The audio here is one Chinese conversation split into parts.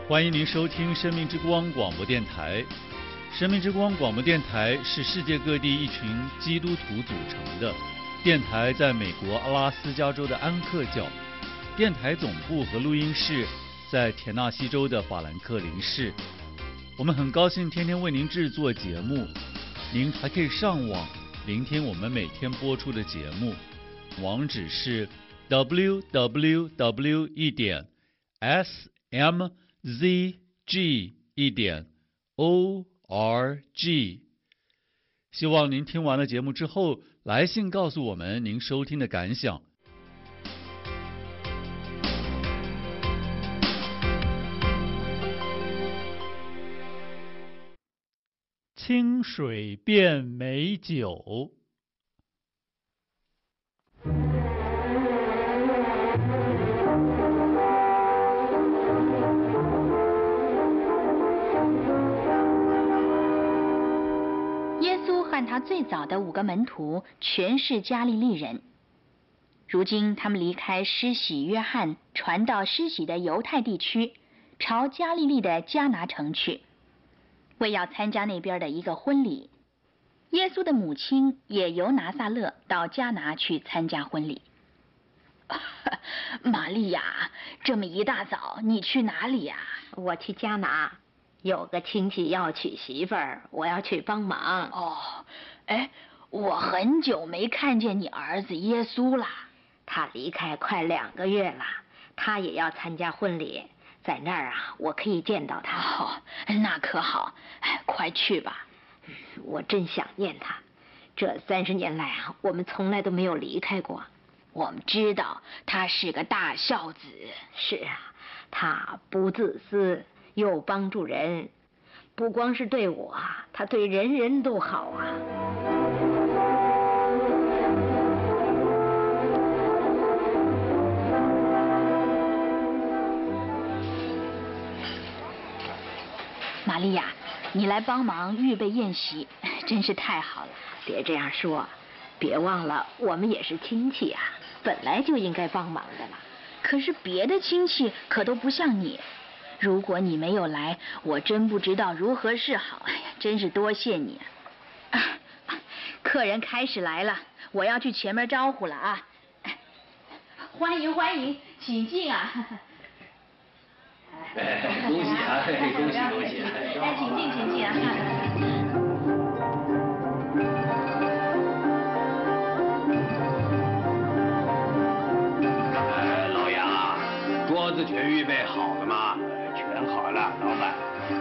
欢迎您收听生命之光广播电台。生命之光广播电台是世界各地一群基督徒组成的电台，在美国阿拉斯加州的安克角，电台总部和录音室在田纳西州的法兰克林市。我们很高兴天天为您制作节目，您还可以上网聆听我们每天播出的节目，网址是 www.smzg.org。希望您听完了节目之后，来信告诉我们您收听的感想。清水变美酒。 和他最早的5个门徒全是加利利人。如今他们离开施洗约翰，传到施洗的犹太地区，朝加利利的迦拿城去，为要参加那边的一个婚礼。耶稣的母亲也由拿撒勒到迦拿去参加婚礼。玛利亚，这么一大早你去哪里呀？ 我去迦拿。有个亲戚要娶媳妇儿，我要去帮忙。 哦，哎，我很久没看见你儿子耶稣了。 他离开快2个月了，他也要参加婚礼，在那儿啊，我可以见到他。 哦，那可好，快去吧。 我真想念他，这30年来啊，我们从来都没有离开过。 我们知道他是个大孝子。 是啊，他不自私。又帮助人，不光是对我，他对人人都好啊。 玛利亚，你来帮忙预备宴席，真是太好了。 别这样说，别忘了我们也是亲戚啊，本来就应该帮忙的了。 可是别的亲戚可都不像你。如果你没有来，我真不知道如何是好。哎呀，真是多谢你啊！客人开始来了，我要去前面招呼了啊！欢迎欢迎，请进啊！ 恭喜啊！恭喜恭喜！ 哎，请进请进啊！ 老杨，桌子全预备好了吗？全好了，老板。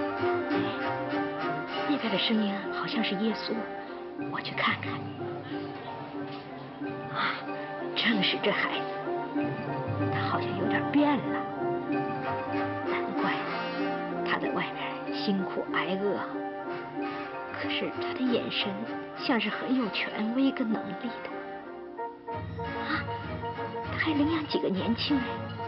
那边的声音好像是耶稣，我去看看。啊，正是这孩子，他好像有点变了，难怪他在外面辛苦挨饿。可是他的眼神像是很有权威跟能力的。啊，他还领养几个年轻人，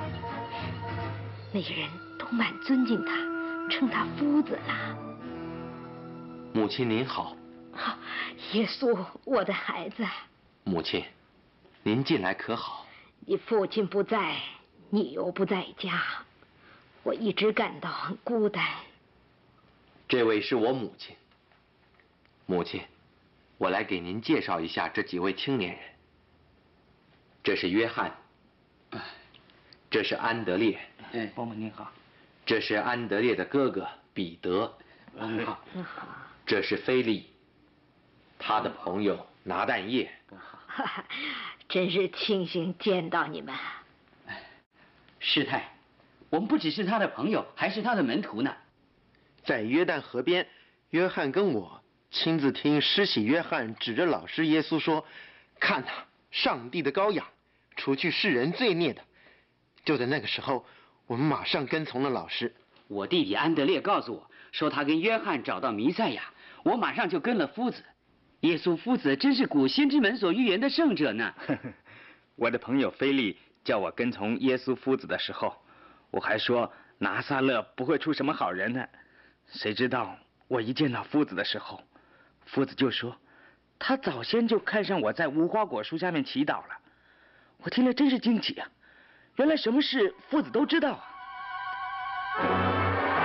那些人都蛮尊敬他，称他夫子啦。 母亲您好。 啊，耶稣，我的孩子。 母亲，您近来可好？ 你父亲不在，你又不在家，我一直感到很孤单。 这位是我母亲。母亲，我来给您介绍一下这几位青年人。这是约翰，这是安德烈。 伯母您好。 这是安德烈的哥哥彼得。 您好。 这是菲利，他的朋友拿但业。 真是庆幸见到你们。 师太，我们不只是他的朋友，还是他的门徒呢。 在约旦河边，约翰跟我亲自听施洗约翰指着老师耶稣说：“看哪，上帝的羔羊，除去世人罪孽的。”就在那个时候，我们马上跟从了老师。 我弟弟安德烈告诉我说，他跟约翰找到弥赛亚，我马上就跟了夫子。耶稣夫子真是古先知们所预言的圣者呢。 我的朋友菲利叫我跟从耶稣夫子的时候，我还说拿撒勒不会出什么好人呢。谁知道我一见到夫子的时候，夫子就说他早先就看上我在无花果树下面祈祷了。我听了真是惊奇啊，原来什么事夫子都知道啊。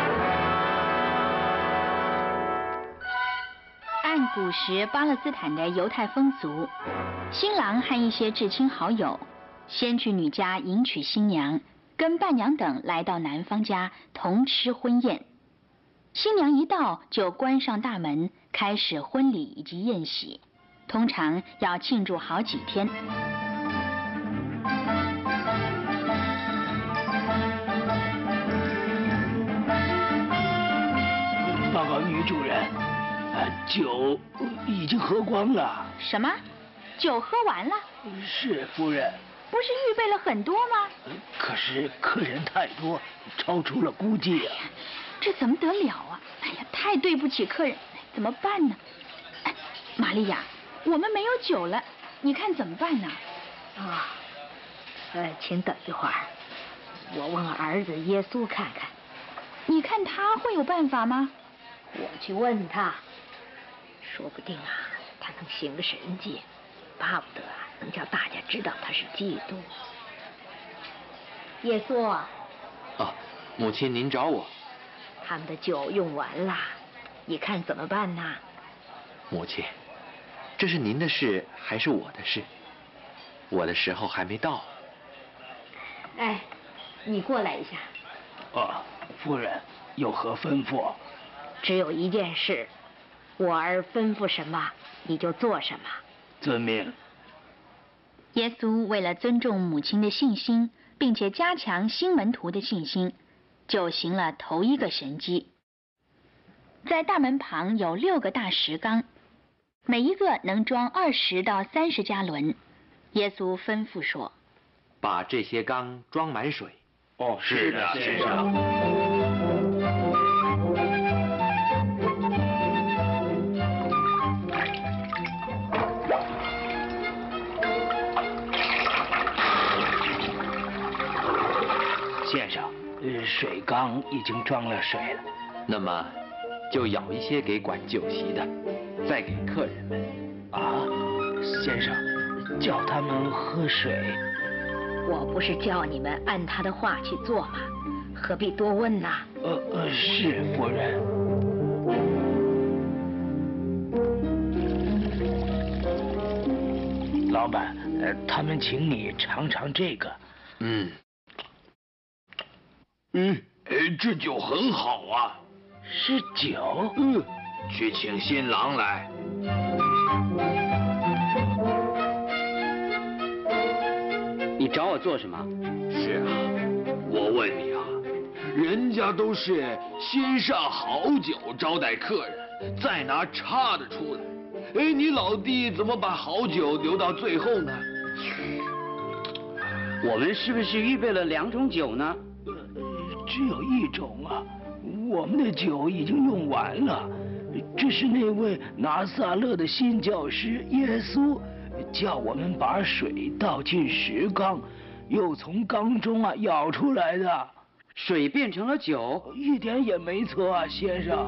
古时巴勒斯坦的犹太风俗，新郎和一些至亲好友先去女家迎娶新娘，跟伴娘等来到男方家同吃婚宴。新娘一到就关上大门，开始婚礼以及宴席，通常要庆祝好几天。 报告女主人，酒已经喝光了。 什么？酒喝完了？ 是夫人。 不是预备了很多吗？ 可是客人太多，超出了估计啊。 这怎么得了啊！哎呀，太对不起客人，怎么办呢？哎，玛利亚，我们没有酒了，你看怎么办呢？ 啊，请等一会儿，我问儿子耶稣看看。 你看他会有办法吗？ 我去问他，说不定他能行个神迹，巴不得能叫大家知道他是基督。耶稣。 哦，母亲您找我。 他们的酒用完了，你看怎么办呢？ 母亲，这是您的事还是我的事？我的时候还没到。 哎，你过来一下。 夫人有何吩咐？ 只有一件事，我儿吩咐什么你就做什么。 遵命。 耶稣为了尊重母亲的信心，并且加强新门徒的信心，就行了头一个神迹。在大门旁有6个大石缸，每一个能装20到30加仑。耶稣吩咐说：“ 把这些缸装满水。” 哦，是的，先生。先生，水缸已经装了水了。 那么，就舀一些给管酒席的，再给客人们。 先生，叫他们喝水。 我不是叫你们按他的话去做吗？何必多问呢？ 是夫人。老板，他们请你尝尝这个。 这酒很好啊。 是酒？ 去请新郎来。 你找我做什么？ 是啊，我问你啊，人家都是先上好酒招待客人，再拿差的出来。你老弟怎么把好酒留到最后呢？ 我们是不是预备了2种酒呢？ 只有1种啊，我们的酒已经用完了。这是那位拿撒勒的新教师耶稣叫我们把水倒进石缸，又从缸中舀出来的。 水变成了酒？ 一点也没错啊，先生。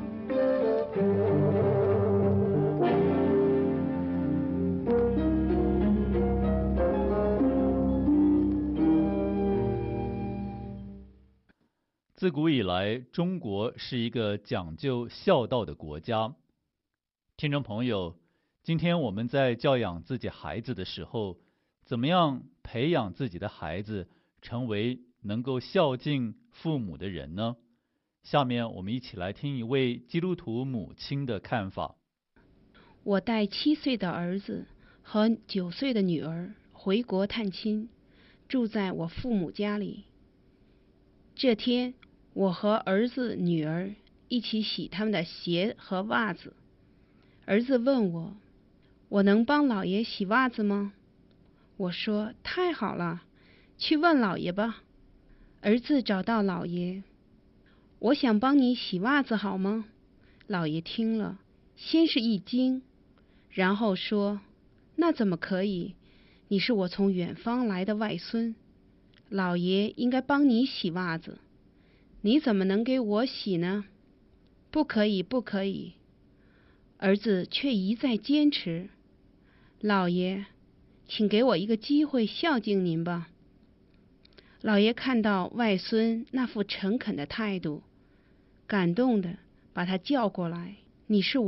自古以来，中国是一个讲究孝道的国家。听众朋友，今天我们在教养自己孩子的时候，怎么样培养自己的孩子成为能够孝敬父母的人呢？下面我们一起来听一位基督徒母亲的看法。 我带7岁的儿子和9岁的女儿回国探亲，住在我父母家里。这天，我和儿子、女儿一起洗他们的鞋和袜子。儿子问我：“我能帮老爷洗袜子吗？”我说：“太好了，去问老爷吧。”儿子找到老爷：“我想帮你洗袜子好吗？”老爷听了，先是一惊，然后说：“那怎么可以？你是我从远方来的外孙，老爷应该帮你洗袜子。你怎么能给我洗呢？不可以，不可以。”儿子却一再坚持：“老爷，请给我一个机会孝敬您吧。”老爷看到外孙那副诚恳的态度，感动的把他叫过来：“你是我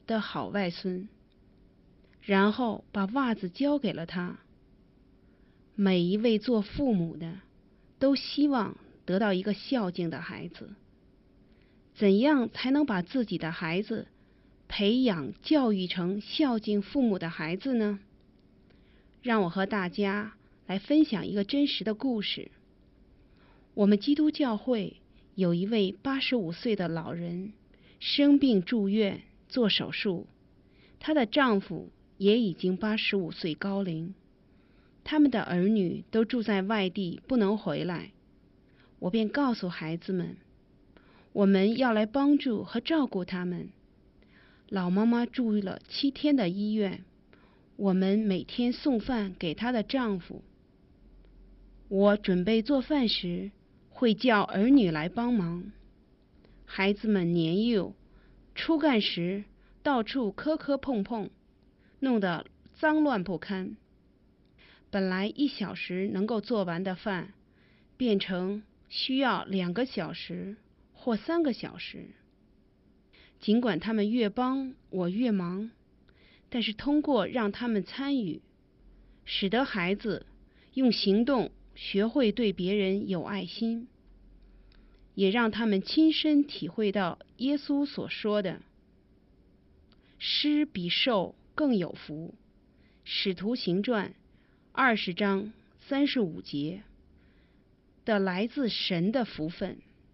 的好外孙，然后把袜子交给了他。每一位做父母的都希望得到一个孝敬的孩子。怎样才能把自己的孩子培养教育成孝敬父母的孩子呢？让我和大家来分享一个真实的故事。我们基督教会有一位85岁的老人生病住院做手术，她的丈夫也已经85岁高龄，他们的儿女都住在外地不能回来。我便告诉孩子们，我们要来帮助和照顾他们。老妈妈住了7天的医院，我们每天送饭给她的丈夫。我准备做饭时，会叫儿女来帮忙。孩子们年幼，初干时到处磕磕碰碰，弄得脏乱不堪。本来1小时能够做完的饭，变成需要2个小时或3个小时。尽管他们越帮我越忙，但是通过让他们参与，使得孩子用行动学会对别人有爱心，也让他们亲身体会到耶稣所说的施比受更有福，使徒行传20章35节的来自神的福分。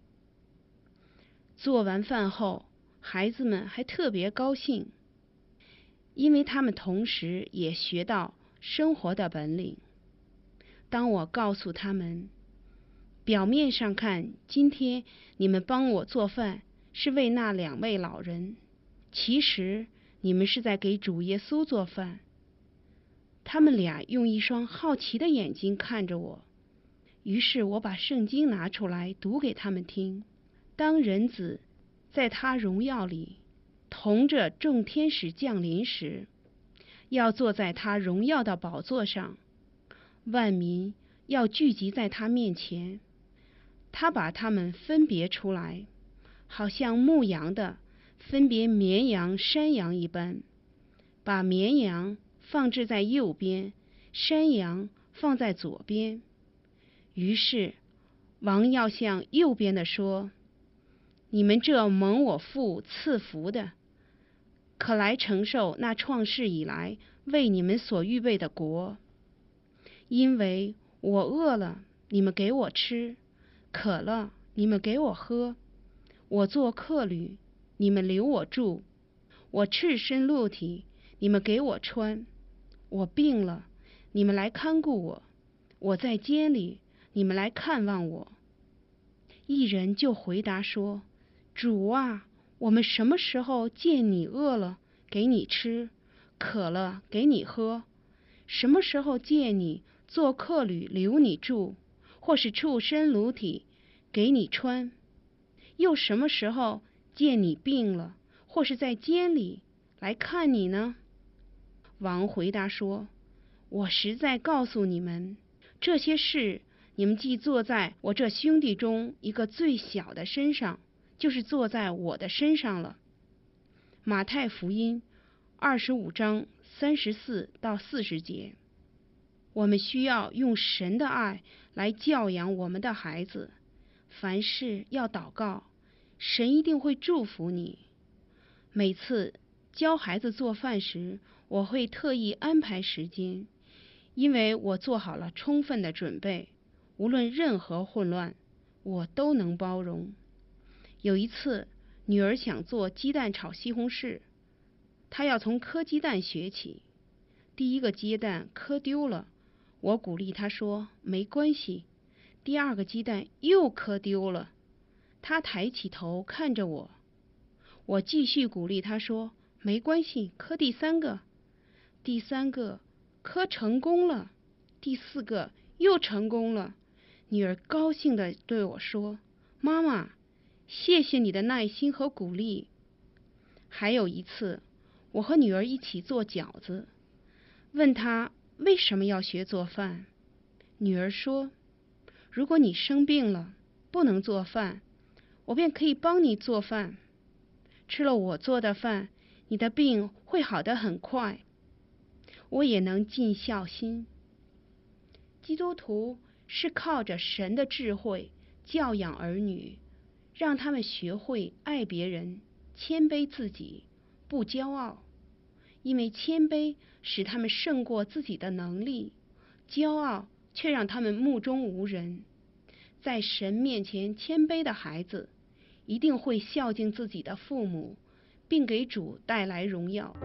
做完饭后，孩子们还特别高兴，因为他们同时也学到生活的本领。当我告诉他们，表面上看，今天你们帮我做饭是为那2位老人，其实你们是在给主耶稣做饭。他们俩用一双好奇的眼睛看着我，于是我把圣经拿出来读给他们听。当人子在他荣耀里同着众天使降临时，要坐在他荣耀的宝座上，万民要聚集在他面前。他把他们分别出来，好像牧羊的分别绵羊山羊一般，把绵羊放置在右边，山羊放在左边。于是王要向右边的说，你们这蒙我父赐福的，可来承受那创世以来为你们所预备的国。因为我饿了，你们给我吃；渴了，你们给我喝；我做客旅，你们留我住；我赤身露体，你们给我穿；我病了，你们来看顾我；我在监里，你们来看望我。一人就回答说，主啊，我们什么时候见你饿了，给你吃；渴了，给你喝？什么时候见你做客旅，留你住，或是畜身裸体，给你穿？又什么时候见你病了，或是在监里来看你呢？王回答说，我实在告诉你们，这些事你们既做在我这兄弟中一个最小的身上，就是做在我的身上了。马太福音25章34到40节。我们需要用神的爱来教养我们的孩子，凡事要祷告，神一定会祝福你。每次教孩子做饭时，我会特意安排时间，因为我做好了充分的准备，无论任何混乱，我都能包容。有一次，女儿想做鸡蛋炒西红柿，她要从磕鸡蛋学起。第一个鸡蛋磕丢了，我鼓励她说，没关系。第2个鸡蛋又磕丢了，她抬起头看着我，我继续鼓励她说，没关系，磕第3个。第3个磕成功了，第4个又成功了。女儿高兴地对我说，妈妈，谢谢你的耐心和鼓励。还有一次，我和女儿一起做饺子，问她为什么要学做饭。女儿说，如果你生病了，不能做饭，我便可以帮你做饭。吃了我做的饭， 你的病会好得很快，我也能尽孝心。基督徒是靠着神的智慧教养儿女，让他们学会爱别人，谦卑自己，不骄傲，因为谦卑使他们胜过自己的能力，骄傲却让他们目中无人。在神面前谦卑的孩子，一定会孝敬自己的父母，并给主带来荣耀。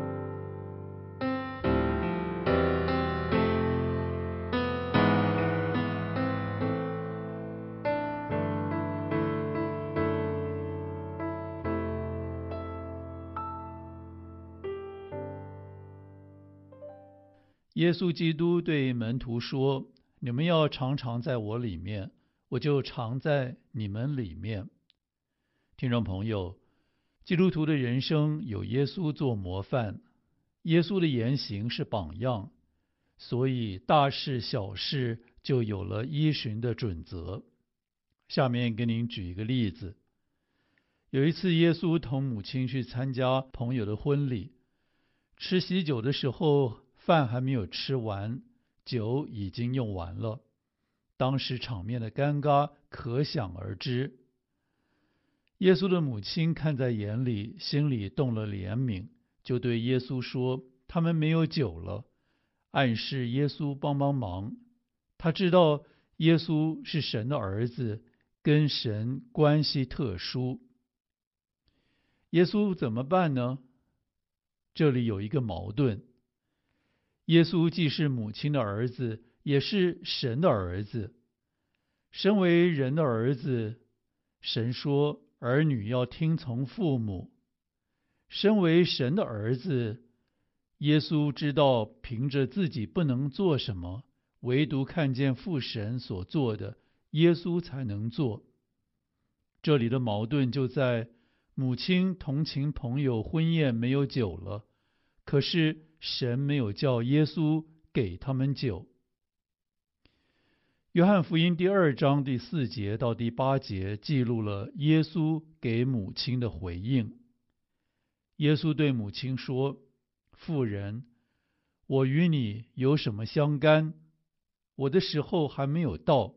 耶稣基督对门徒说：“你们要常常在我里面，我就常在你们里面。”听众朋友，基督徒的人生有耶稣做模范，耶稣的言行是榜样，所以大事小事就有了依循的准则。下面给您举一个例子。有一次，耶稣同母亲去参加朋友的婚礼，吃喜酒的时候，饭还没有吃完，酒已经用完了，当时场面的尴尬可想而知。耶稣的母亲看在眼里，心里动了怜悯，就对耶稣说：“他们没有酒了。”暗示耶稣帮忙。他知道耶稣是神的儿子，跟神关系特殊。耶稣怎么办呢？这里有一个矛盾。耶稣既是母亲的儿子，也是神的儿子。身为人的儿子，神说儿女要听从父母。身为神的儿子，耶稣知道凭着自己不能做什么，唯独看见父神所做的，耶稣才能做。这里的矛盾就在母亲同情朋友婚宴没有酒了，可是神没有叫耶稣给他们酒。约翰福音第2章第4节到第8节记录了耶稣给母亲的回应。耶稣对母亲说：“妇人，我与你有什么相干？我的时候还没有到。”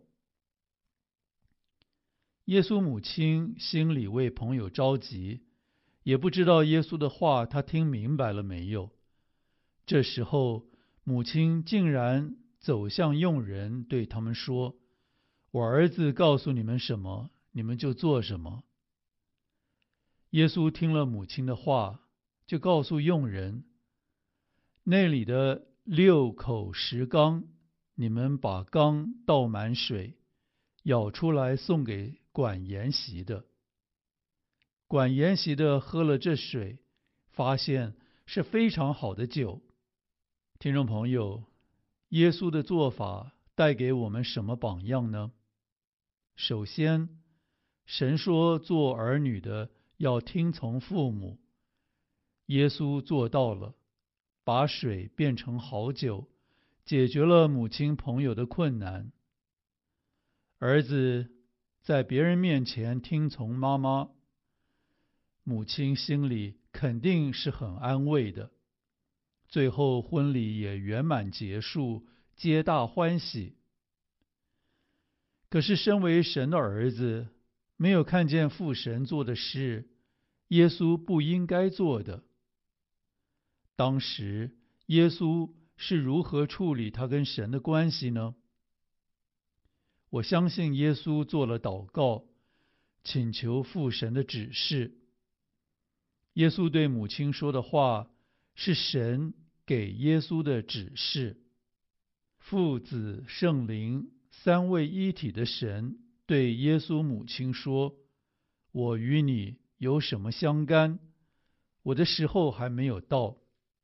耶稣母亲心里为朋友着急，也不知道耶稣的话他听明白了没有。这时候，母亲竟然走向佣人，对他们说：“我儿子告诉你们什么，你们就做什么。”耶稣听了母亲的话，就告诉佣人：“那里的6口石缸，你们把缸倒满水，舀出来送给管筵席的。”管筵席的喝了这水，发现是非常好的酒。听众朋友，耶稣的做法带给我们什么榜样呢？首先，神说做儿女的要听从父母，耶稣做到了，把水变成好酒，解决了母亲朋友的困难。儿子在别人面前听从妈妈，母亲心里肯定是很安慰的。最后婚礼也圆满结束，皆大欢喜。可是身为神的儿子，没有看见父神做的事，耶稣不应该做的。当时耶稣是如何处理他跟神的关系呢？我相信耶稣做了祷告，请求父神的指示。耶稣对母亲说的话是神给耶稣的指示。父子圣灵三位一体的神对耶稣母亲说：“我与你有什么相干？我的时候还没有到。”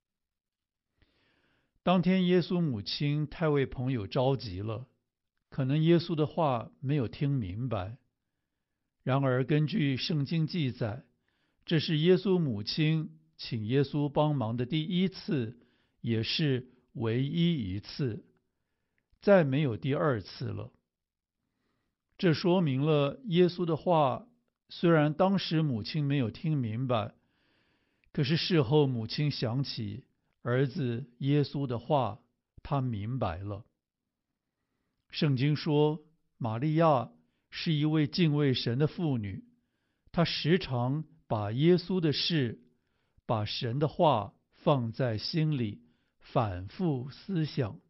当天耶稣母亲太为朋友着急了，可能耶稣的话没有听明白。然而根据圣经记载，这是耶稣母亲请耶稣帮忙的第一次，也是唯一一次，再没有第2次了。这说明了耶稣的话虽然当时母亲没有听明白， 可是事后母亲想起儿子耶稣的话，她明白了。圣经说，玛利亚是一位敬畏神的妇女，她时常把耶稣的事，把神的话放在心里，反复思想。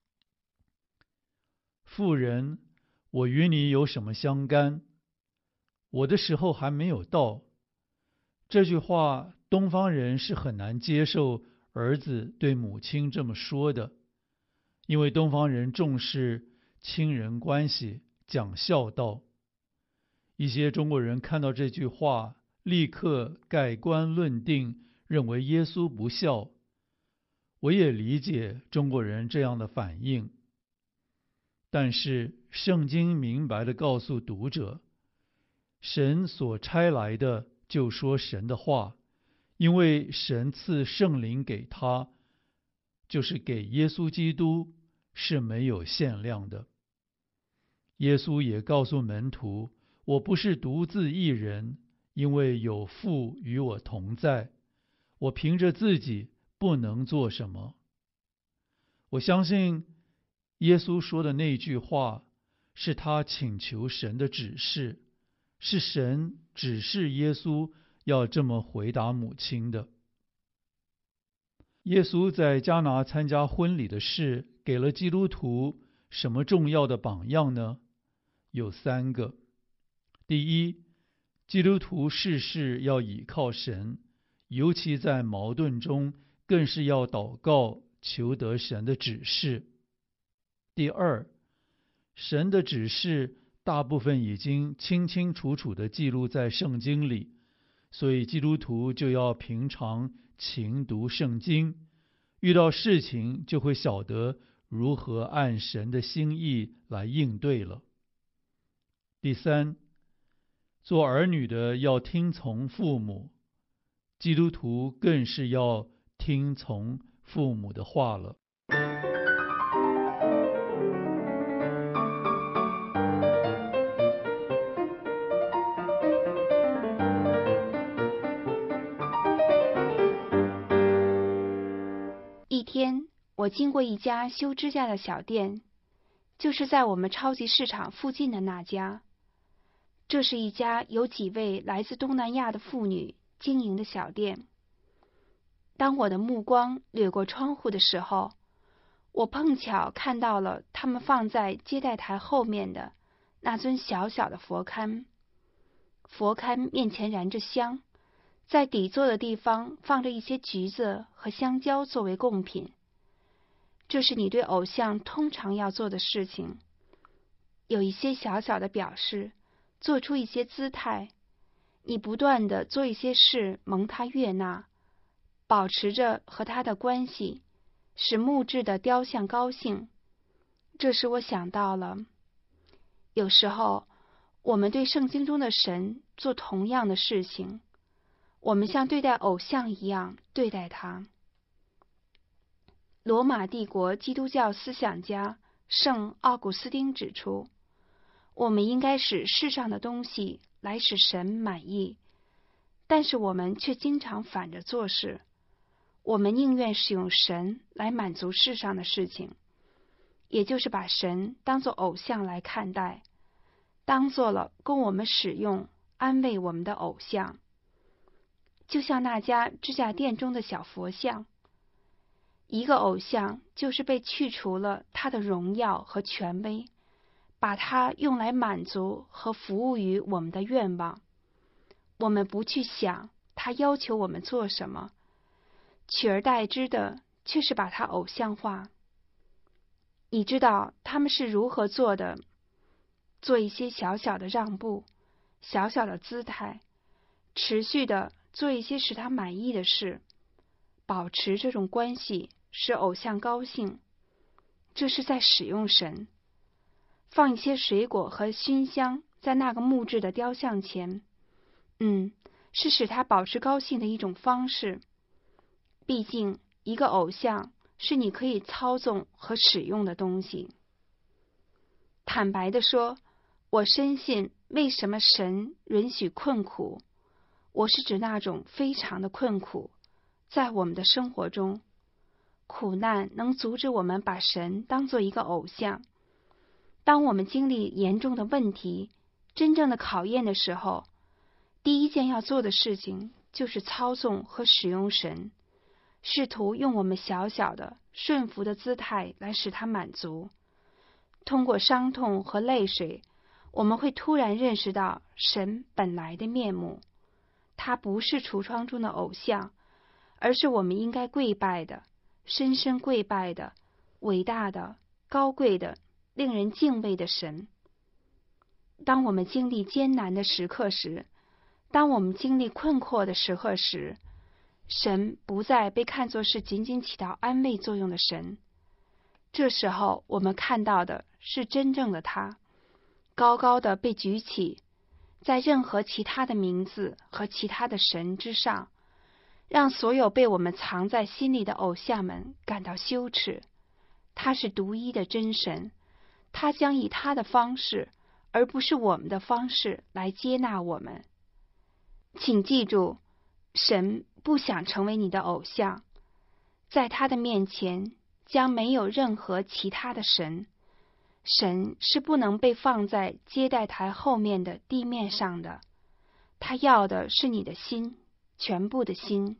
妇人，我与你有什么相干？我的时候还没有到。这句话，东方人是很难接受儿子对母亲这么说的，因为东方人重视亲人关系，讲孝道。一些中国人看到这句话，立刻盖棺论定，认为耶稣不孝。我也理解中国人这样的反应，但是圣经明白地告诉读者，神所差来的就说神的话，因为神赐圣灵给他，就是给耶稣基督，是没有限量的。耶稣也告诉门徒，我不是独自一人，因为有父与我同在，我凭着自己不能做什么。我相信耶稣说的那句话，是他请求神的指示，是神指示耶稣要这么回答母亲的。耶稣在迦拿参加婚礼的事，给了基督徒什么重要的榜样呢？有3个。第一，基督徒事事要倚靠神，尤其在矛盾中，更是要祷告，求得神的指示。第二，神的指示大部分已经清清楚楚地记录在圣经里，所以基督徒就要平常勤读圣经，遇到事情就会晓得如何按神的心意来应对了。第三，做儿女的要听从父母，基督徒更是要听从父母的话了。 一天，我经过一家修指甲的小店，就是在我们超级市场附近的那家。这是一家由几位来自东南亚的妇女经营的小店。当我的目光掠过窗户的时候，我碰巧看到了他们放在接待台后面的那尊小小的佛龛。佛龛面前燃着香，在底座的地方放着一些橘子和香蕉作为贡品。这是你对偶像通常要做的事情，有一些小小的表示，做出一些姿态，你不断地做一些事蒙他悦纳，保持着和他的关系，使木质的雕像高兴。这使我想到了，有时候我们对圣经中的神做同样的事情，我们像对待偶像一样对待他。罗马帝国基督教思想家圣奥古斯丁指出，我们应该使世上的东西来使神满意，但是我们却经常反着做事。我们宁愿使用神来满足世上的事情，也就是把神当作偶像来看待，当做了供我们使用、安慰我们的偶像。就像那家指甲店中的小佛像，一个偶像就是被去除了他的荣耀和权威，把它用来满足和服务于我们的愿望。我们不去想他要求我们做什么，取而代之的却是把它偶像化。你知道他们是如何做的？做一些小小的让步，小小的姿态，持续的做一些使他满意的事，保持这种关系，使偶像高兴。这是在使用神。放一些水果和熏香在那个木质的雕像前，是使他保持高兴的一种方式。毕竟一个偶像是你可以操纵和使用的东西。坦白地说，我深信为什么神允许困苦，我是指那种非常的困苦， 在我们的生活中，苦难能阻止我们把神当作一个偶像。当我们经历严重的问题、真正的考验的时候，第一件要做的事情就是操纵和使用神，试图用我们小小的顺服的姿态来使它满足。通过伤痛和泪水，我们会突然认识到神本来的面目。他不是橱窗中的偶像，而是我们应该跪拜的、深深跪拜的、伟大的、高贵的、令人敬畏的神。当我们经历艰难的时刻时，当我们经历困惑的时刻时，神不再被看作是仅仅起到安慰作用的神。这时候我们看到的是真正的他，高高的被举起，在任何其他的名字和其他的神之上，让所有被我们藏在心里的偶像们感到羞耻。他是独一的真神，他将以他的方式，而不是我们的方式来接纳我们。请记住，神不想成为你的偶像，在他的面前将没有任何其他的神。神是不能被放在接待台后面的地面上的，他要的是你的心，全部的心。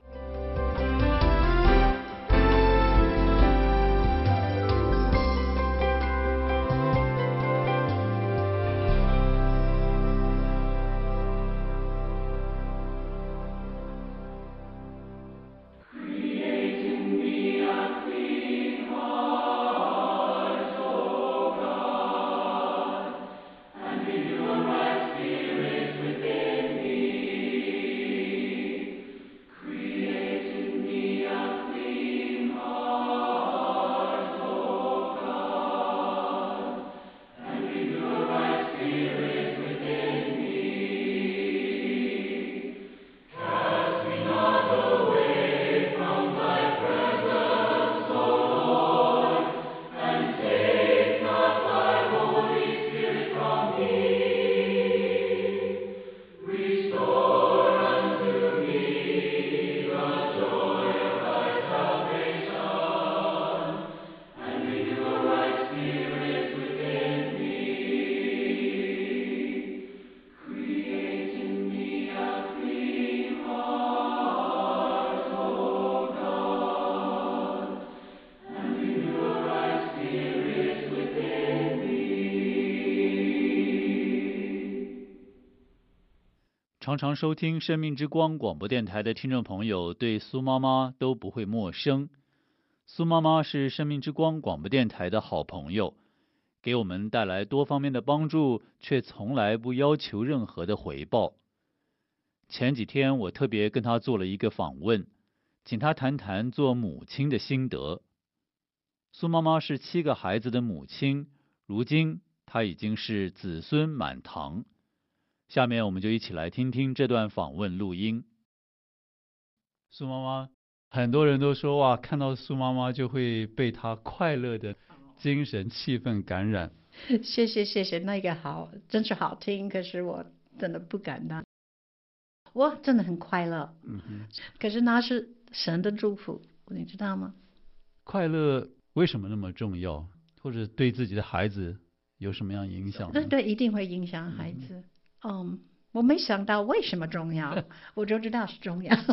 常常收听生命之光广播电台的听众朋友对苏妈妈都不会陌生。苏妈妈是生命之光广播电台的好朋友，给我们带来多方面的帮助，却从来不要求任何的回报。前几天我特别跟她做了一个访问，请她谈谈做母亲的心得。苏妈妈是7个孩子的母亲，如今她已经是子孙满堂。下面我们就一起来听听这段访问录音。苏妈妈，很多人都说哇，看到苏妈妈就会被她快乐的精神气氛感染。 谢谢，那个好，真是好听，可是我真的不敢当。我真的很快乐，可是那是神的祝福，你知道吗？ 快乐为什么那么重要？或者对自己的孩子有什么样影响呢？ 对，一定会影响孩子。我没想到为什么重要，我就知道是重要。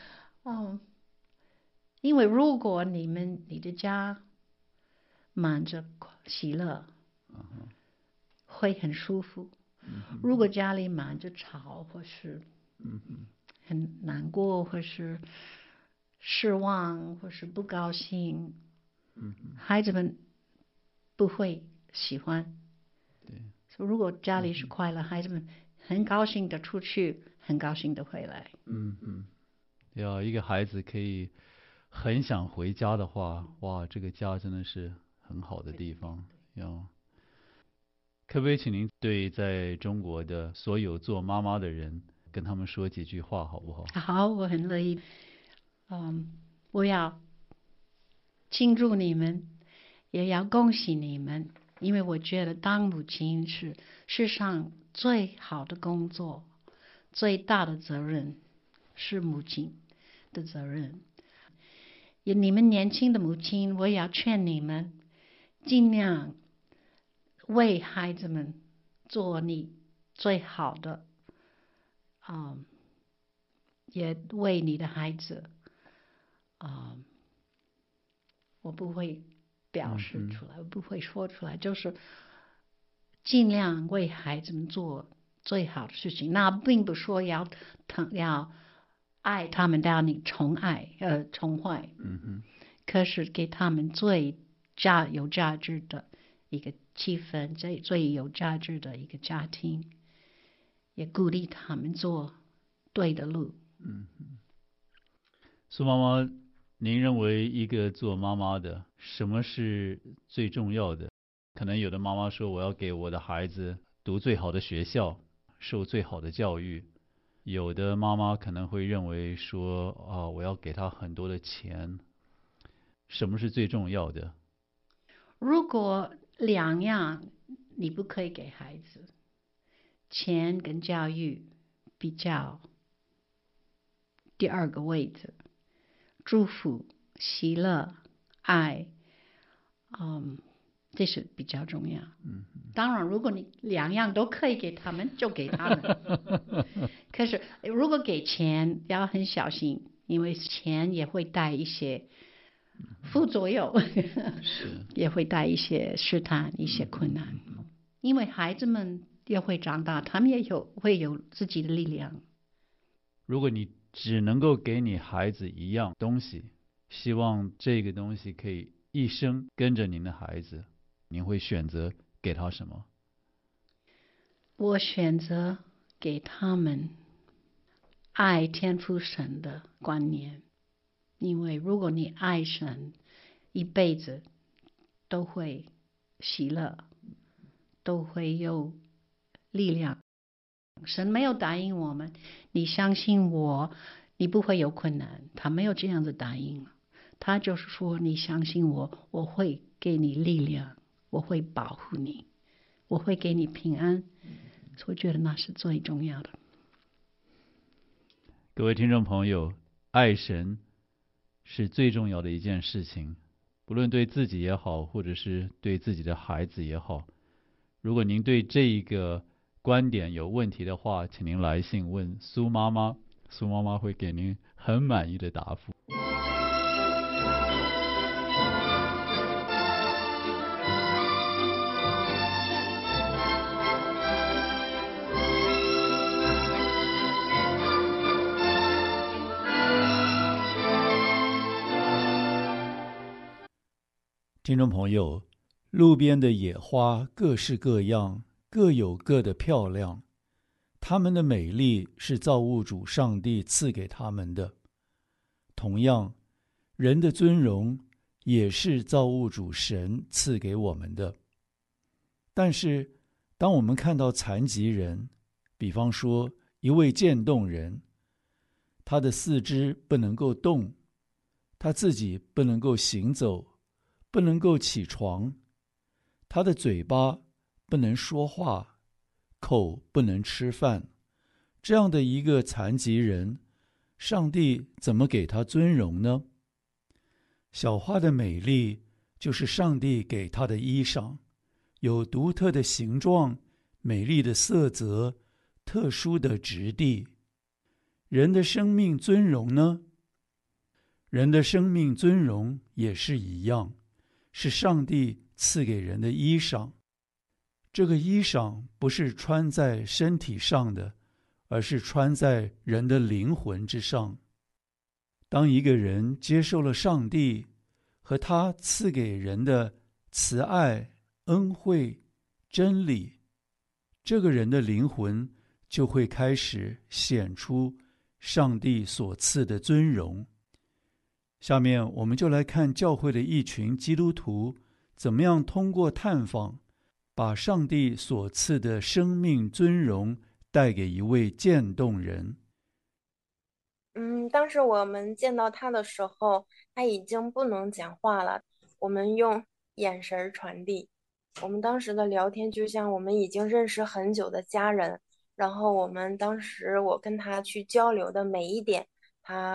因为如果你的家满着喜乐，会很舒服。如果家里满着吵，或是很难过，或是失望，或是不高兴，孩子们不会喜欢。如果家里是快乐，孩子们很高兴的出去，很高兴的回来。 要一个孩子可以很想回家的话，哇，这个家真的是很好的地方。可不可以请您对在中国的所有做妈妈的人，跟他们说几句话好不好？ 好，我很乐意。我要庆祝你们，也要恭喜你们。因为我觉得当母亲是世上最好的工作，最大的责任是母亲的责任。 你们年轻的母亲，我要劝你们尽量为孩子们做你最好的，也为你的孩子，我不会表示出来，我不会说出来，就是尽量为孩子们做最好的事情。那并不说要爱他们到你宠坏，可是给他们最有价值的一个气氛，最有价值的一个家庭，也鼓励他们做对的路。 苏妈妈，您认为一个做妈妈的，什么是最重要的？可能有的妈妈说，我要给我的孩子读最好的学校，受最好的教育。有的妈妈可能会认为说，我要给他很多的钱。什么是最重要的？ 如果两样你不可以给孩子，钱跟教育比较第二个位置，祝福、喜乐、爱，这是比较重要。当然，如果你两样都可以给他们，就给他们。可是，如果给钱，要很小心，因为钱也会带一些副作用，也会带一些试探、一些困难。因为孩子们也会长大，他们也会有自己的力量。 如果你只能够给你孩子一样东西，希望这个东西可以一生跟着您的孩子，您会选择给他什么？ 我选择给他们爱天父神的观念，因为如果你爱神，一辈子都会喜乐，都会有力量。神没有答应我们，你相信我，你不会有困难。他没有这样子答应，他就是说，你相信我，我会给你力量，我会保护你，我会给你平安。我觉得那是最重要的。 各位听众朋友，爱神是最重要的一件事情，不论对自己也好，或者是对自己的孩子也好。如果您对这一个观点有问题的话，请您来信问苏妈妈，苏妈妈会给您很满意的答复。听众朋友，路边的野花各式各样，各有各的漂亮，它们的美丽是造物主上帝赐给他们的。同样，人的尊荣也是造物主神赐给我们的。但是，当我们看到残疾人，比方说一位渐冻人，他的四肢不能够动，他自己不能够行走，不能够起床，他的嘴巴不能说话，口不能吃饭，这样的一个残疾人，上帝怎么给他尊荣呢？小花的美丽就是上帝给他的衣裳，有独特的形状，美丽的色泽，特殊的质地。人的生命尊荣呢？人的生命尊荣也是一样，是上帝赐给人的衣裳。这个衣裳不是穿在身体上的，而是穿在人的灵魂之上。当一个人接受了上帝和他赐给人的慈爱、恩惠、真理，这个人的灵魂就会开始显出上帝所赐的尊荣。下面我们就来看教会的一群基督徒怎么样通过探访，把上帝所赐的生命尊荣带给一位渐冻人。 当时我们见到他的时候，他已经不能讲话了，我们用眼神传递。我们当时的聊天就像我们已经认识很久的家人，然后我跟他去交流的每一点，他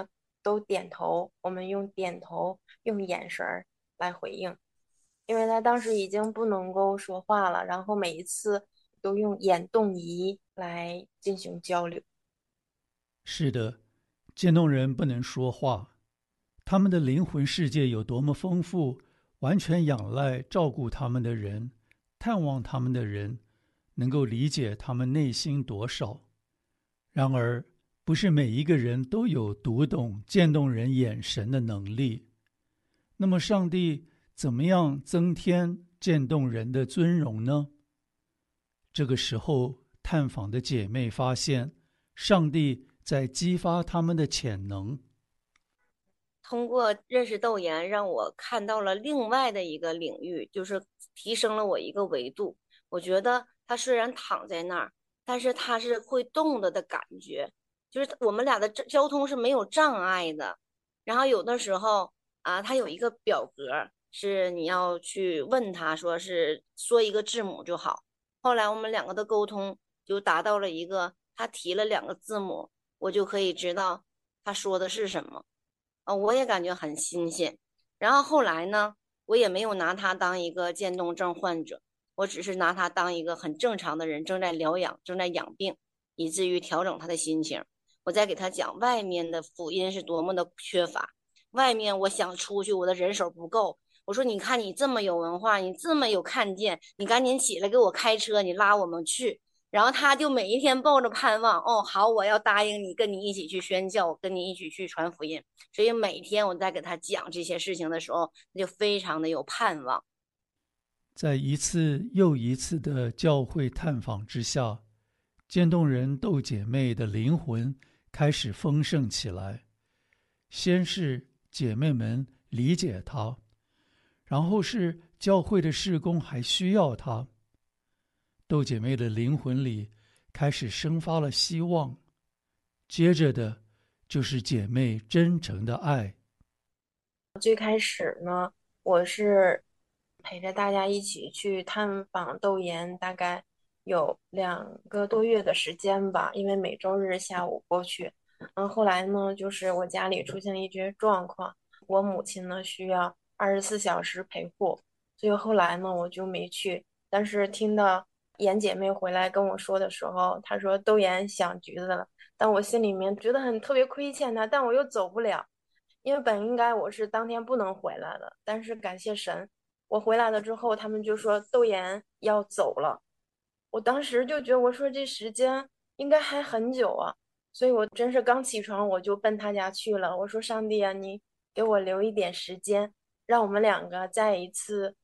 都点头，我们用点头、用眼神儿来回应，因为他当时已经不能够说话了，然后每一次都用眼动仪来进行交流。 是的，渐冻人不能说话，他们的灵魂世界有多么丰富，完全仰赖照顾他们的人、探望他们的人能够理解他们内心多少。然而，不是每一个人都有读懂渐冻人眼神的能力。那么，上帝怎么样增添渐冻人的尊荣呢？这个时候，探访的姐妹发现，上帝在激发他们的潜能。 通过认识窦岩，让我看到了另外的一个领域，就是提升了我一个维度。我觉得他虽然躺在那儿，但是他是会动的感觉，就是我们俩的交通是没有障碍的。然后有的时候啊，他有一个表格，是你要去问他，说是说一个字母就好。后来我们两个的沟通就达到了一个，他提了2个字母，我就可以知道他说的是什么。我也感觉很新鲜。然后后来呢，我也没有拿他当一个渐冻症患者，我只是拿他当一个很正常的人，正在疗养，正在养病，以至于调整他的心情。我再给他讲外面的福音是多么的缺乏，外面我想出去，我的人手不够。我说你看你这么有文化，你这么有看见，你赶紧起来给我开车，你拉我们去。然后他就每一天抱着盼望，哦，好，我要答应你，跟你一起去宣教，跟你一起去传福音。所以每天我在给他讲这些事情的时候，他就非常的有盼望。 在一次又一次的教会探访之下，渐冻人窦姐妹的灵魂开始丰盛起来。先是姐妹们理解她，然后是教会的事工还需要她。窦姐妹的灵魂里开始生发了希望，接着的就是姐妹真诚的爱。 最开始呢，我是陪着大家一起去探访窦岩，大概有2个多月的时间吧，因为每周日下午过去。后来呢，就是我家里出现了一些状况，我母亲呢需要24小时陪护，所以后来呢我就没去。但是听到妍姐妹回来跟我说的时候，她说窦岩想橘子了，但我心里面觉得特别亏欠她，但我又走不了，因为本应该我是当天不能回来的。但是感谢神，我回来了之后，他们就说窦岩要走了。我当时就觉得，我说这时间应该还很久啊，所以我真是刚起床我就奔他家去了。我说上帝啊，你给我留一点时间，让我们2个再一次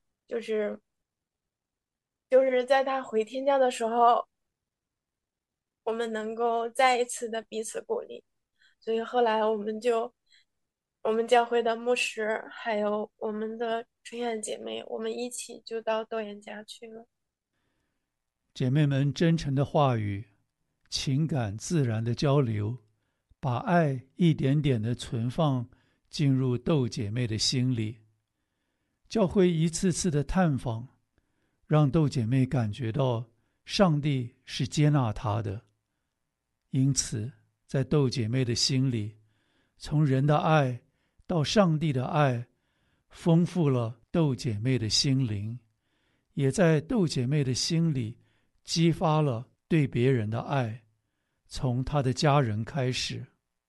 就是在他回天家的时候，我们能够再一次的彼此鼓励。所以后来我们教会的牧师还有我们的春燕姐妹，我们一起就到窦岩家去了。 姐妹们真诚的话语，情感自然的交流，把爱一点点的存放进入窦姐妹的心里。教会一次次的探访，让窦姐妹感觉到上帝是接纳她的。因此，在窦姐妹的心里，从人的爱到上帝的爱，丰富了窦姐妹的心灵，也在窦姐妹的心里激发了对别人的爱，从她的家人开始。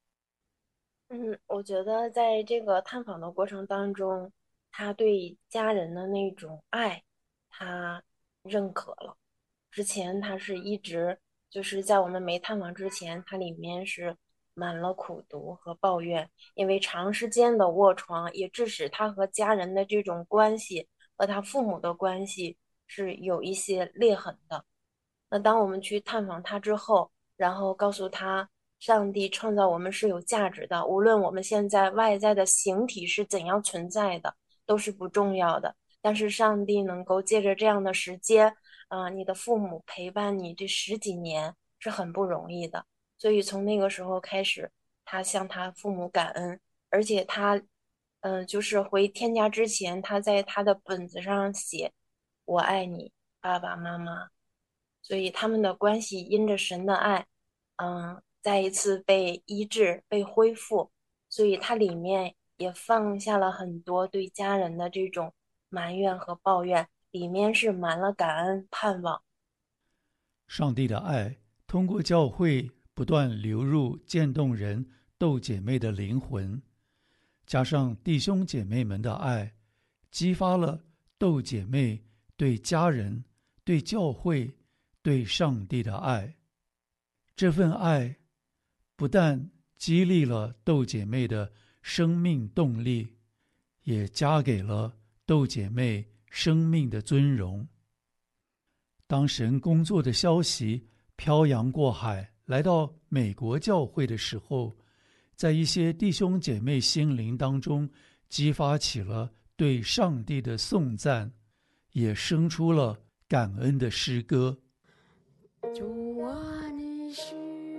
我觉得在这个探访的过程当中，他对家人的那种爱，他认可了。之前他是一直就是在我们没探访之前，他里面是满了苦毒和抱怨，因为长时间的卧床，也致使他和家人的这种关系和他父母的关系是有一些裂痕的。那当我们去探访他之后，然后告诉他，上帝创造我们是有价值的，无论我们现在外在的形体是怎样存在的，都是不重要的。但是上帝能够借着这样的时间，你的父母陪伴你这10几年是很不容易的。所以从那个时候开始，他向他父母感恩，而且他，就是回天家之前，他在他的本子上写：“我爱你，爸爸妈妈。”所以他们的关系因着神的爱，再一次被医治、被恢复。 所以它里面也放下了很多对家人的这种埋怨和抱怨，里面是满了感恩盼望。 上帝的爱通过教会不断流入渐冻人斗姐妹的灵魂，加上弟兄姐妹们的爱，激发了斗姐妹对家人、对教会、对上帝的爱。这份爱不但激励了斗姐妹的生命动力，也加给了斗姐妹生命的尊荣。当神工作的消息漂洋过海来到美国教会的时候，在一些弟兄姐妹心灵当中激发起了对上帝的颂赞，也生出了感恩的诗歌。 主啊，你是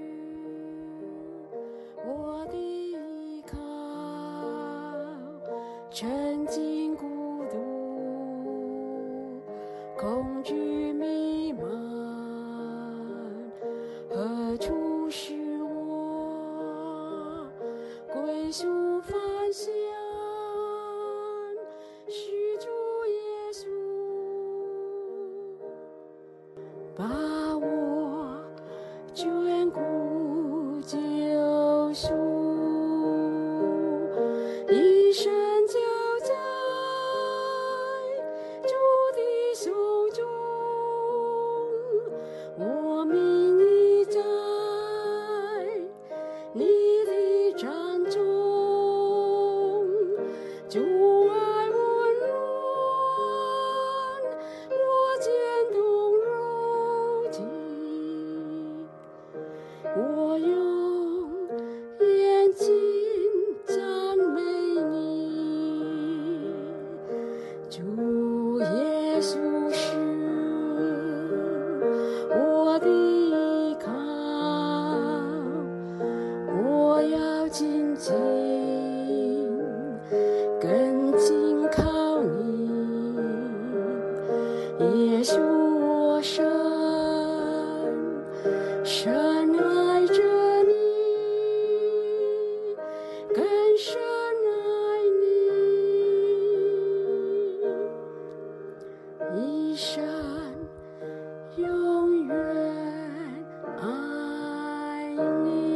我的依靠，曾经孤独，恐惧迷茫，何处是我归宿方向？是主耶稣把我眷顾救赎，一生交在主的手中，我命已在你的掌中，主爱温暖我渐冻如今，我用眼睛赞美你，主耶稣是我的依靠，我要紧紧更紧靠你，耶稣我深深爱着你，更深爱你，一生永远爱你。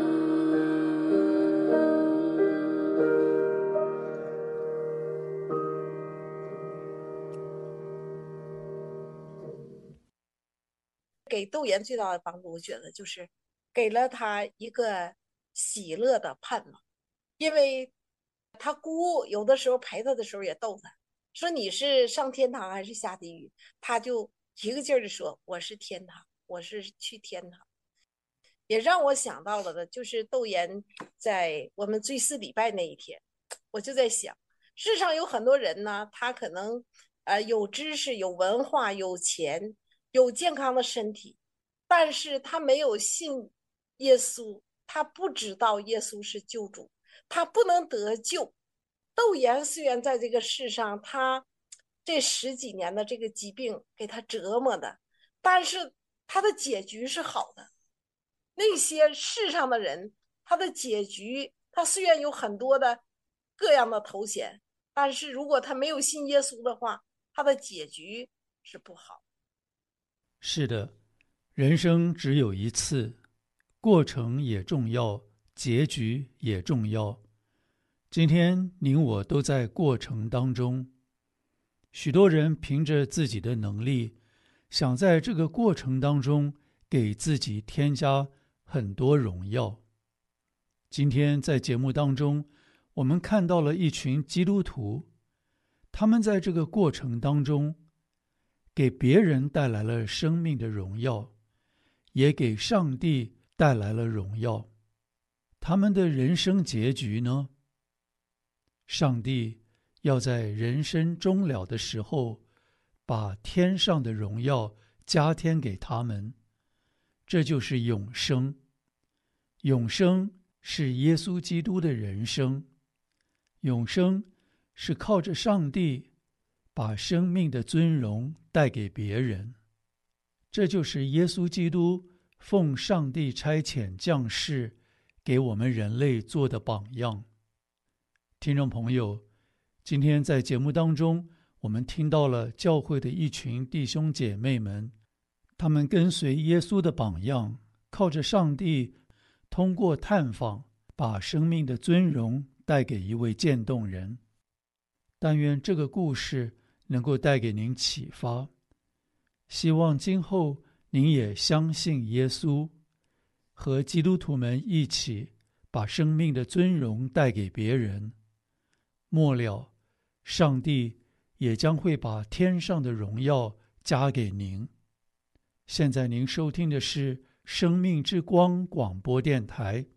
给窦岩最大的帮助，我觉得就是给了他一个喜乐的盼望，因为他姑有的时候陪他的时候也逗他，说你是上天堂还是下地狱，他就一个劲儿的说我是天堂，我是去天堂。也让我想到了的就是窦岩在我们追思礼拜那一天，我就在想，世上有很多人呢，他可能有知识、有文化、有钱、有健康的身体，但是他没有信耶稣，他不知道耶稣是救主，他不能得救。窦岩虽然在这个世上，他这10几年的这个疾病给他折磨的，但是他的结局是好的。那些世上的人，他的结局，他虽然有很多的各样的头衔，但是如果他没有信耶稣的话，他的结局是不好。 是的，人生只有一次，过程也重要，结局也重要。今天您我都在过程当中，许多人凭着自己的能力，想在这个过程当中给自己添加很多荣耀。今天在节目当中，我们看到了一群基督徒，他们在这个过程当中给别人带来了生命的荣耀，也给上帝带来了荣耀。他们的人生结局呢？上帝要在人生终了的时候，把天上的荣耀加添给他们，这就是永生。永生是耶稣基督的人生，永生是靠着上帝把生命的尊荣带给别人，这就是耶稣基督奉上帝差遣降世给我们人类做的榜样。 听众朋友，今天在节目当中，我们听到了教会的一群弟兄姐妹们，他们跟随耶稣的榜样，靠着上帝，通过探访，把生命的尊荣带给一位渐冻人。但愿这个故事能够带给您启发，希望今后您也相信耶稣，和基督徒们一起把生命的尊荣带给别人。末了，上帝也将会把天上的荣耀加给您。现在您收听的是生命之光广播电台。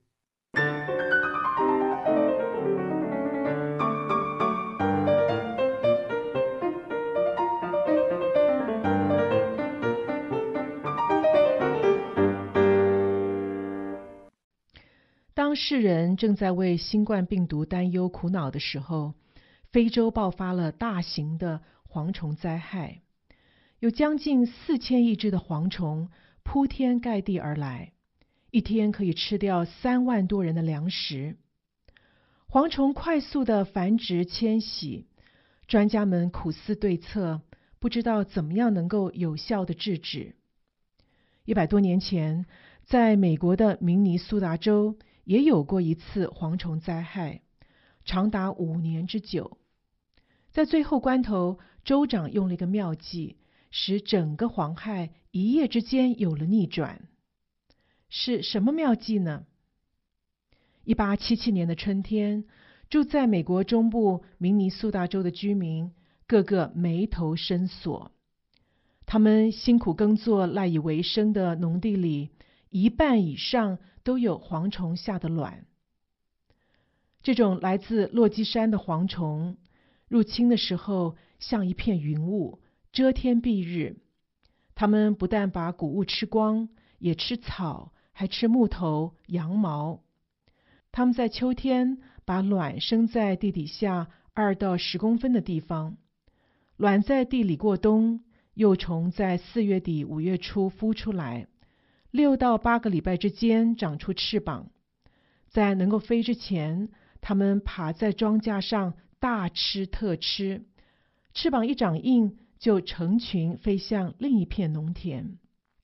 当世人正在为新冠病毒担忧苦恼的时候，非洲爆发了大型的蝗虫灾害，有将近4000亿只的蝗虫铺天盖地而来，一天可以吃掉3万多人的粮食。蝗虫快速的繁殖迁徙，专家们苦思对策，不知道怎么样能够有效的制止。100多年前，在美国的明尼苏达州也有过一次蝗虫灾害，长达5年之久。在最后关头，州长用了一个妙计，使整个蝗害一夜之间有了逆转。是什么妙计呢？1877年的春天，住在美国中部明尼苏达州的居民个个眉头深锁。他们辛苦耕作赖以为生的农地里，一半以上都有蝗虫下的卵。这种来自落基山的蝗虫入侵的时候，像一片云雾，遮天蔽日。它们不但把谷物吃光，也吃草，还吃木头、羊毛。它们在秋天把卵生在地底下2到10公分的地方，卵在地里过冬，幼虫在4月底5月初孵出来，6到8个礼拜之间长出翅膀。在能够飞之前，它们爬在庄稼上大吃特吃，翅膀一长硬，就成群飞向另一片农田。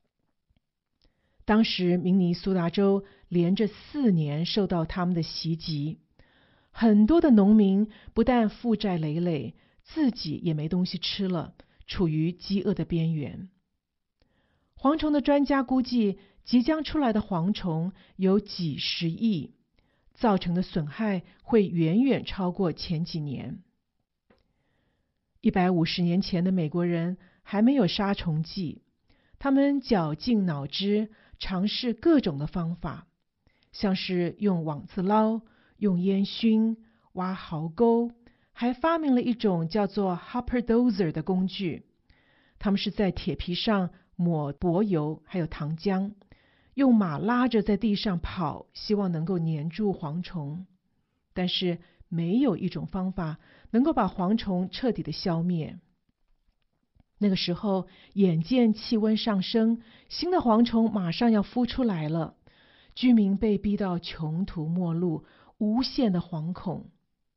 当时明尼苏达州连着4年受到他们的袭击，很多的农民不但负债累累，自己也没东西吃了，处于饥饿的边缘。蝗虫的专家估计，即将出来的蝗虫有几10亿，造成的损害会远远超过前几年。150年前的美国人还没有杀虫剂，他们绞尽脑汁，尝试各种的方法，像是用网子捞、用烟熏、挖壕沟，还发明了一种叫做 Hopper Dozer 的工具。他们是在铁皮上抹柏油还有糖浆，用马拉着在地上跑，希望能够粘住蝗虫。但是没有一种方法能够把蝗虫彻底的消灭。那个时候，眼见气温上升，新的蝗虫马上要孵出来了，居民被逼到穷途末路，无限的惶恐。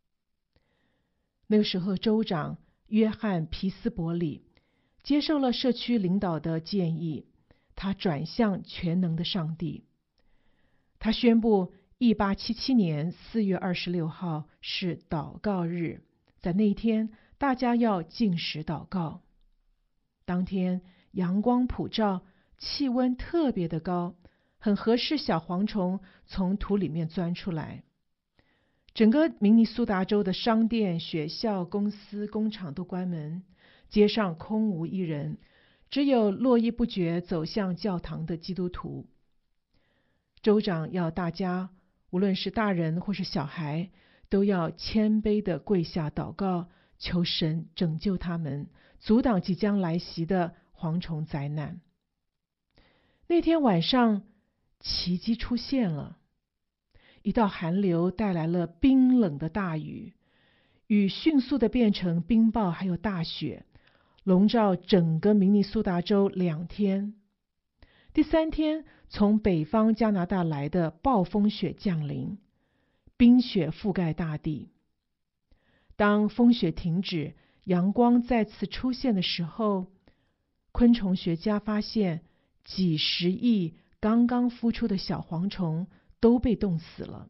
那个时候，州长约翰·皮斯伯里接受了社区领导的建议，他转向全能的上帝。他宣布1877年4月26号是祷告日，在那一天大家要禁食祷告。当天阳光普照，气温特别的高，很合适小蝗虫从土里面钻出来。整个明尼苏达州的商店、学校、公司、工厂都关门，街上空无一人，只有络绎不绝走向教堂的基督徒。州长要大家，无论是大人或是小孩，都要谦卑地跪下祷告，求神拯救他们，阻挡即将来袭的蝗虫灾难。那天晚上，奇迹出现了，一道寒流带来了冰冷的大雨，雨迅速地变成冰雹还有大雪，笼罩整个明尼苏达州2天。第3天，从北方加拿大来的暴风雪降临，冰雪覆盖大地。 当风雪停止，阳光再次出现的时候，昆虫学家发现几十亿刚刚孵出的小蝗虫都被冻死了。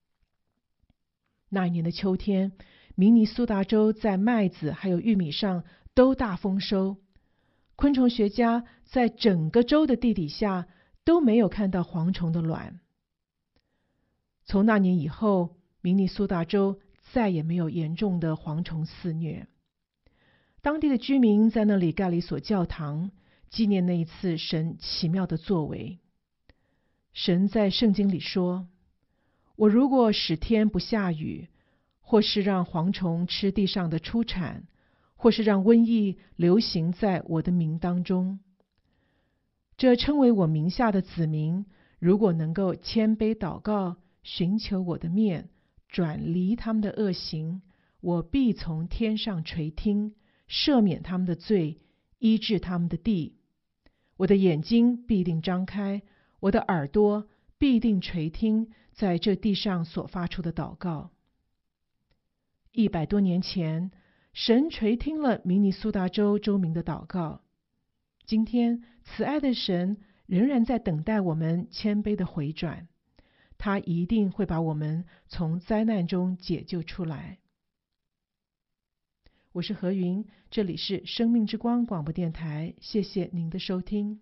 那一年的秋天，明尼苏达州在麦子还有玉米上都大丰收，昆虫学家在整个州的地底下都没有看到蝗虫的卵。从那年以后，明尼苏达州再也没有严重的蝗虫肆虐。当地的居民在那里盖了一所教堂，纪念那一次神奇妙的作为。神在圣经里说，我如果使天不下雨，或是让蝗虫吃地上的出产，或是让瘟疫流行在我的民当中，这称为我名下的子民，如果能够谦卑祷告，寻求我的面，转离他们的恶行，我必从天上垂听，赦免他们的罪，医治他们的地。我的眼睛必定张开，我的耳朵必定垂听在这地上所发出的祷告。100多年前，神垂听了明尼苏达州州民的祷告。今天，慈爱的神仍然在等待我们谦卑的回转，他一定会把我们从灾难中解救出来。我是何云，这里是生命之光广播电台，谢谢您的收听。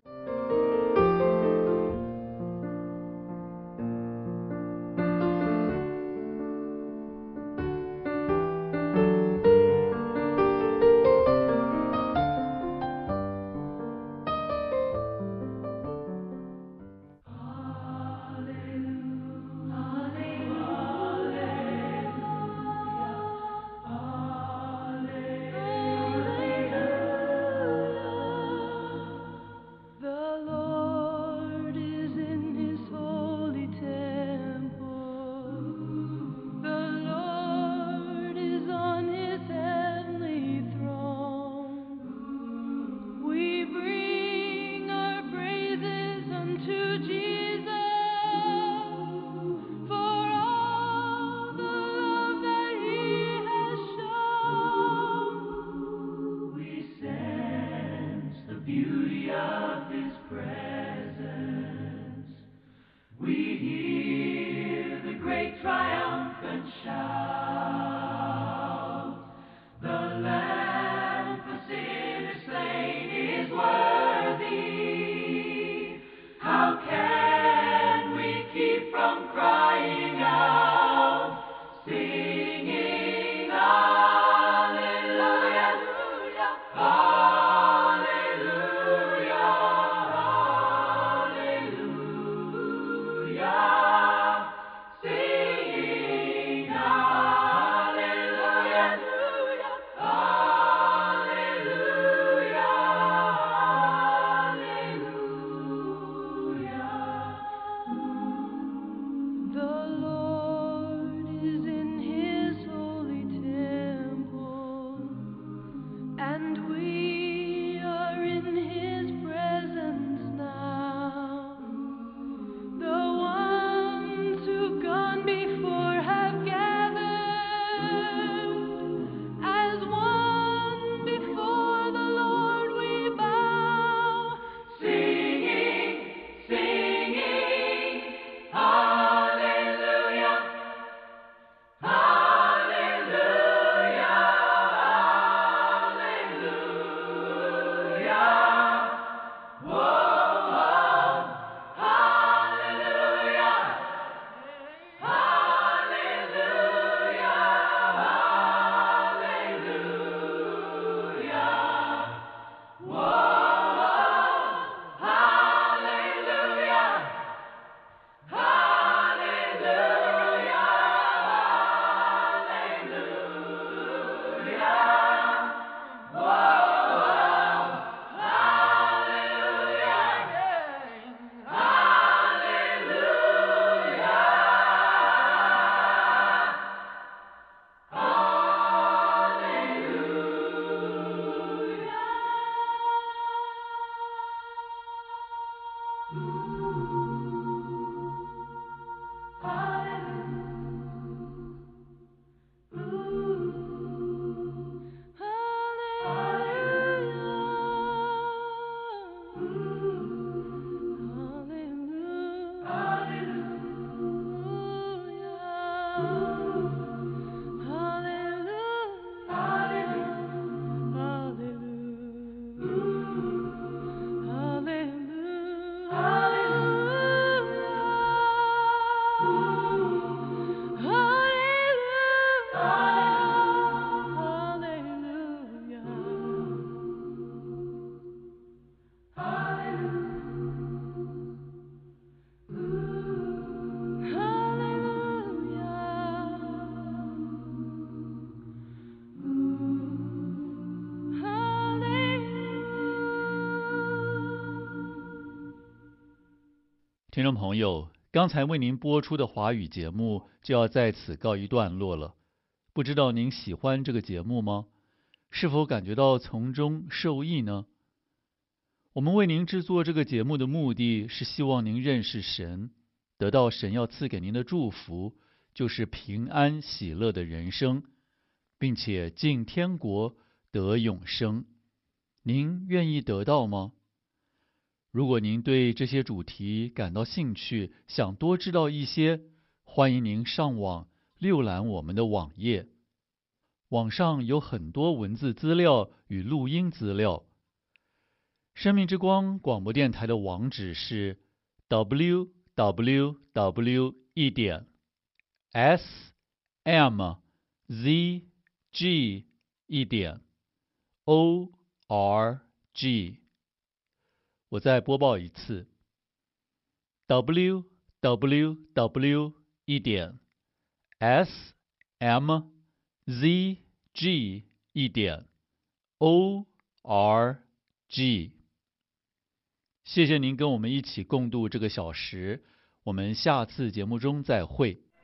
听众朋友，刚才为您播出的华语节目就要在此告一段落了。不知道您喜欢这个节目吗？是否感觉到从中受益呢？我们为您制作这个节目的目的是希望您认识神，得到神要赐给您的祝福，就是平安喜乐的人生，并且进天国得永生。您愿意得到吗？如果您对这些主题感到兴趣，想多知道一些，欢迎您上网浏览我们的网页。网上有很多文字资料与录音资料。生命之光广播电台的网址是 www.smzg.org。我再播报一次 www.smzg.org。谢谢您跟我们一起共度这个小时，我们下次节目中再会。